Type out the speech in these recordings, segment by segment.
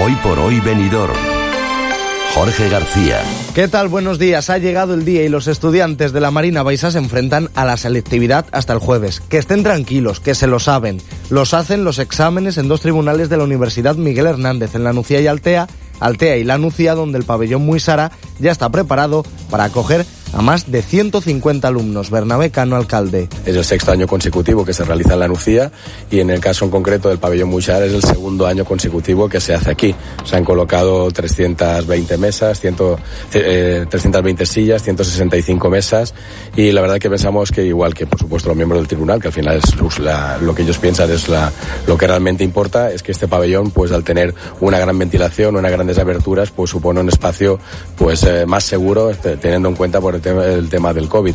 Hoy por hoy Benidorm. Jorge García. ¿Qué tal? Buenos días. Ha llegado el día y los estudiantes de la Marina Baixa se enfrentan a la selectividad hasta el jueves. Que estén tranquilos, que se lo saben. Los hacen los exámenes en 2 tribunales de la Universidad Miguel Hernández, en La Nucía y Altea y La Nucía, donde el pabellón Muisara ya está preparado para acoger a más de 150 alumnos. Bernabé Cano, alcalde. Es el 6º año consecutivo que se realiza en La Nucía y en el caso en concreto del pabellón Muisara es el 2º año consecutivo que se hace aquí. Se han colocado 320 mesas, 320 sillas, 165 mesas y la verdad que pensamos que igual que por supuesto los miembros del tribunal, que al final es lo que ellos piensan es lo que realmente importa, es que este pabellón pues al tener una gran ventilación, unas grandes aberturas, pues supone un espacio pues más seguro teniendo en cuenta por el tema del COVID.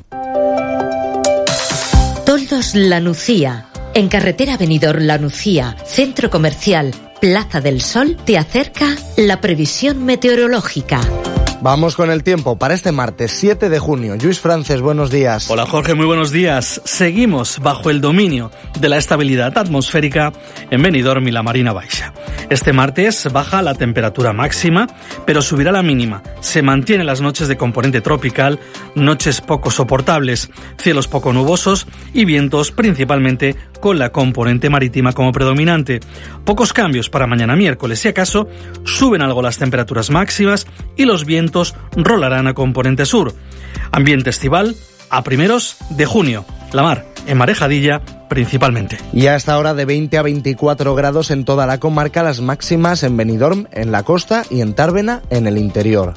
Toldos La Nucía, en carretera Benidorm La Nucía, centro comercial Plaza del Sol, te acerca la previsión meteorológica. Vamos con el tiempo para este martes 7 de junio. Luis Frances, buenos días. Hola Jorge, muy buenos días. Seguimos bajo el dominio de la estabilidad atmosférica en Benidorm y la Marina Baixa. Este martes baja la temperatura máxima, pero subirá la mínima. Se mantienen las noches de componente tropical, noches poco soportables, cielos poco nubosos y vientos principalmente con la componente marítima como predominante. Pocos cambios para mañana miércoles, si acaso suben algo las temperaturas máximas y los vientos rolarán a componente sur. Ambiente estival a primeros de junio. La mar en marejadilla principalmente. Y a esta hora de 20 a 24 grados en toda la comarca, las máximas en Benidorm, en la costa y en Tárvena, en el interior.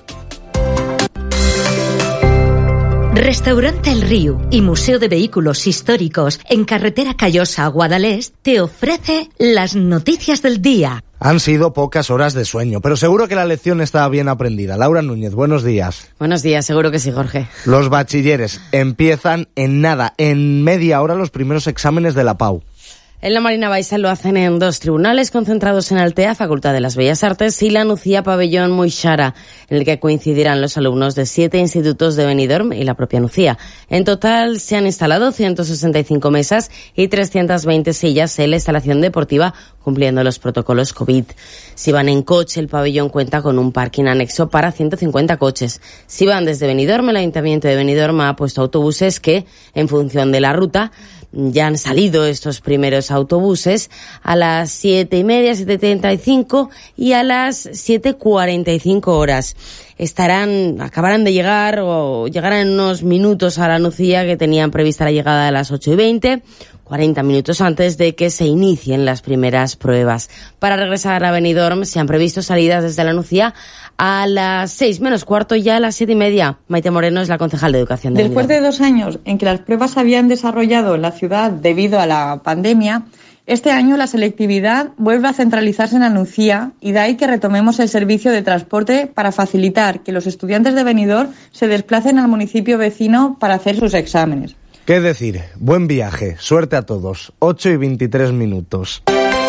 Restaurante El Río y Museo de Vehículos Históricos en carretera Callosa a Guadalest te ofrece las noticias del día. Han sido pocas horas de sueño, pero seguro que la lección está bien aprendida. Laura Núñez, buenos días. Buenos días, seguro que sí, Jorge. Los bachilleres empiezan en nada, en media hora, los primeros exámenes de la PAU. En la Marina Baixa lo hacen en 2 tribunales concentrados en Altea, Facultad de las Bellas Artes, y La Nucía, pabellón Muisara, en el que coincidirán los alumnos de 7 institutos de Benidorm y la propia Nucía. En total se han instalado 165 mesas y 320 sillas en la instalación deportiva, cumpliendo los protocolos COVID. Si van en coche, el pabellón cuenta con un parking anexo para 150 coches. Si van desde Benidorm, el Ayuntamiento de Benidorm ha puesto autobuses que, en función de la ruta, ya han salido estos primeros autobuses a las 7:30, 7:35 y a las 7:45 horas. Acabarán de llegar o llegarán en unos minutos a La Nucía, que tenían prevista la llegada a las 8:20, 40 minutos antes de que se inicien las primeras pruebas. Para regresar a Benidorm se han previsto salidas desde La Nucía a las 6 menos cuarto y a las 7:30. Maite Moreno es la concejal de Educación de Benidorm. Después de 2 años en que las pruebas se habían desarrollado en la ciudad debido a la pandemia, este año la selectividad vuelve a centralizarse en La Nucía y de ahí que retomemos el servicio de transporte para facilitar que los estudiantes de Benidorm se desplacen al municipio vecino para hacer sus exámenes. ¿Qué decir? Buen viaje, suerte a todos. 8:23.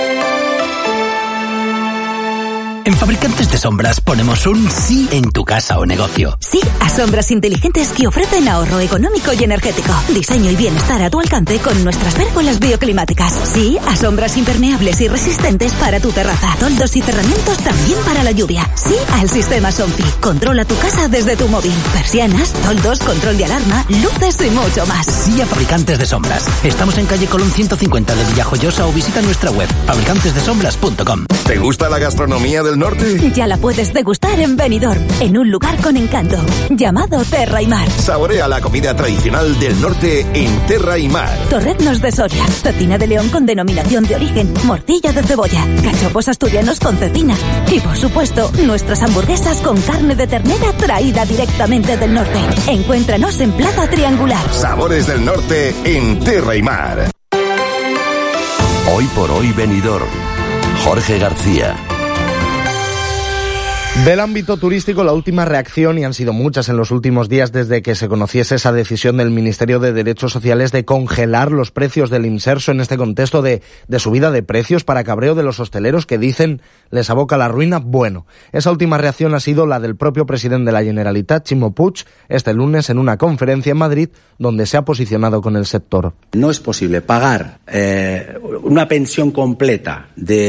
En Fabricantes de Sombras ponemos un sí en tu casa o negocio. Sí a sombras inteligentes que ofrecen ahorro económico y energético. Diseño y bienestar a tu alcance con nuestras pérgolas bioclimáticas. Sí a sombras impermeables y resistentes para tu terraza. Toldos y cerramientos también para la lluvia. Sí al sistema Sonfi. Controla tu casa desde tu móvil. Persianas, toldos, control de alarma, luces y mucho más. Sí a Fabricantes de Sombras. Estamos en calle Colón 150 de Villajoyosa o visita nuestra web fabricantesdesombras.com. ¿Te gusta la gastronomía del norte? Ya la puedes degustar en Benidorm, en un lugar con encanto, llamado Terra y Mar. Saborea la comida tradicional del norte en Terra y Mar. Torreznos de Soria, cecina de león con denominación de origen, morcilla de cebolla, cachopos asturianos con cecina y, por supuesto, nuestras hamburguesas con carne de ternera traída directamente del norte. Encuéntranos en Plaza Triangular. Sabores del norte en Terra y Mar. Hoy por hoy Benidorm. Jorge García. Del ámbito turístico, la última reacción, y han sido muchas en los últimos días desde que se conociese esa decisión del Ministerio de Derechos Sociales de congelar los precios del inserso en este contexto de subida de precios para cabreo de los hosteleros que dicen les aboca a la ruina. Bueno, esa última reacción ha sido la del propio presidente de la Generalitat, Ximo Puig, este lunes en una conferencia en Madrid donde se ha posicionado con el sector. No es posible pagar una pensión completa de